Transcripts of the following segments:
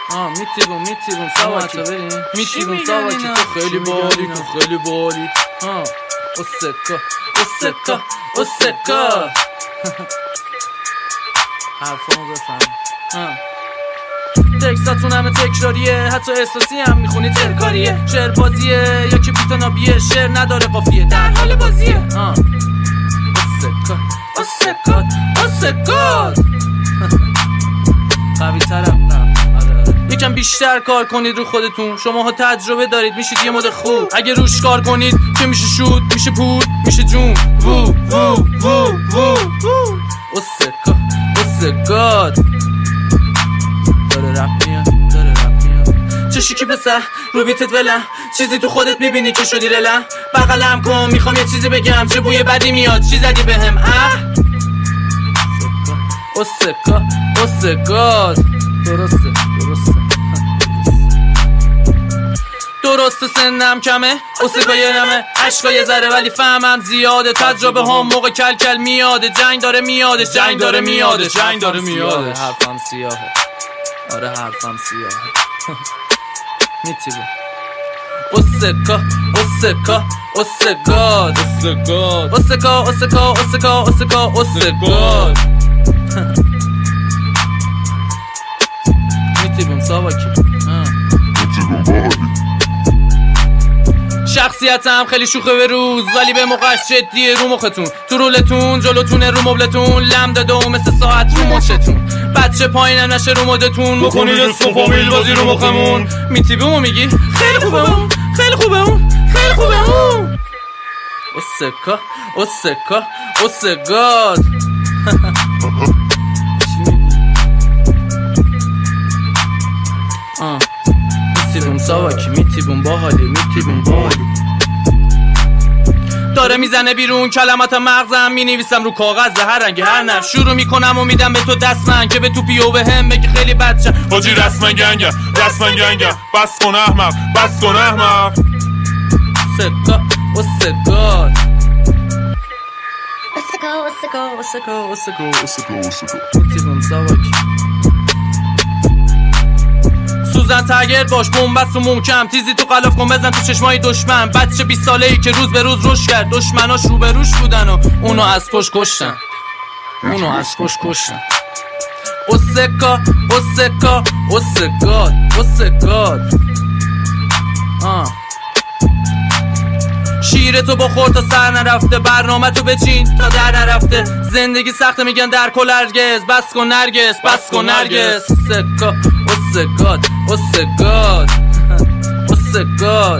میتیبون ساواکی میتیبون ساواکی تو خیلی بالی تو خیلی بالی اوسکا حرفامو بفهم تکساتون همه تکراریه، حتی احساسی هم میخونی ترکاریه. شعر بازیه یا که بیتنابیه، شعر نداره قافیه، در حال بازیه. اوسکات قوی ترم. یکم بیشتر کار کنید رو خودتون، شماها تجربه دارید، میشید یه مود خوب. اگه روش کار کنید که میشه شود، میشه پول، میشه جون. اوسکات داره رپ میاد. چشی که پسر رو بیتت ولم، چیزی تو خودت میبینی که شدی رلم. بغلم کن میخوام یه چیزی بگم، چه بوی بدی میاد، چی زدی بهم؟ اوسکات درسته سنم کمه، اوسکای نمه، عشقای ذره ولی فهمم زیاده. تجربه هم موقع کل میاده، جنگ داره میادش. حرفم سیاهه، آره حرفم سیاهه. میتیبون اوسکات میتیبون ساواکی شخصیتم خیلی شوخه به روز، ولی به موقعش جدیه رو مختون. تو رولتون جلوتونه، رو مبلتون لم داده و مثل ساعت رو مچتون. بچه پایینم نشه رو مدتون، بکنید اسکوپ و میل بازی رو مخمون. میتیبون میگی خیلی خوبه اون، خیلی خوبه اون. اوسکات میتیبون ساواکی، میتیبون باحالی. داره میزنه بیرون کلمات مغزم، مینویسم رو کاغذ به هر رنگ هر نفس. شروع میکنم و میدم به تو دست من که به تو پیو به هم بگی خیلی بچه حاجی رسما گنگه بس کن احمق اوسکات میتیبون ساواکی سوزن تگر باش، بنبست و محکم، تیزی تو غلاف کن بزن تو چشمای دشمن. بچه 20 ساله‌ای که روز به روز رشد کرد، دشمناش رو به روش بودن و اونو از پشت کشتن. اوسکات شیر تو بخور تا سر نرفته، برنامه تو بچین تا در نرفته. زندگی سخته میگن در کل هرگز، بس کن نرگس. اوسکات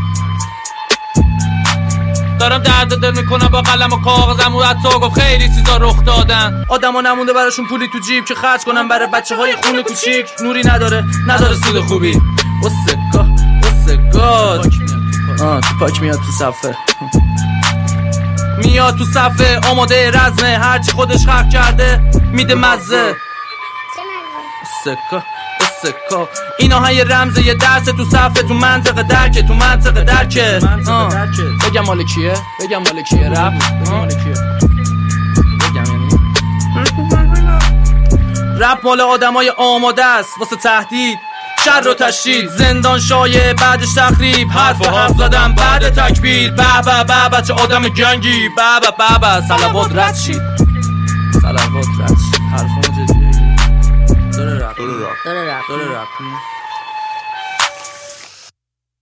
دارم درد دل میکنم با قلم و کاغذم، و حتی گفت خیلی چیزا رخ دادن. آدما نمونده براشون پولی تو جیب که خرج کنم برای بچه های خون کوچیک. نوری نداره سود خوبی. اوسکات پاک میاد تو صفحه، آماده رزمه، هرچی خودش خلق کرده میده مزه. اوسکا اینا های رمزه یه درس تو صفحه، تو منطقه درکه. بگم مال کیه رپ؟ رپ مال آدمای آماده است واسه تهدید، شر و تشدید، زندان شایع بعدش تخریب، حرف زدم بعد تکبیر. به چه آدم گنگی، به صلوات رد شید. حرفمو جدیه. داره رپ